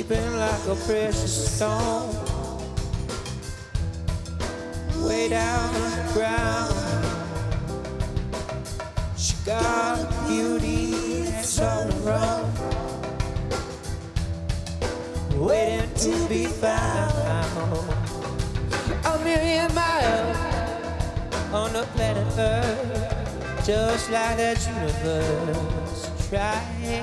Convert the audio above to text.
sleeping like a precious stone, way down on the ground. She got a beauty that's on the run, waiting to be found. A million miles on the planet Earth, just like that universe trying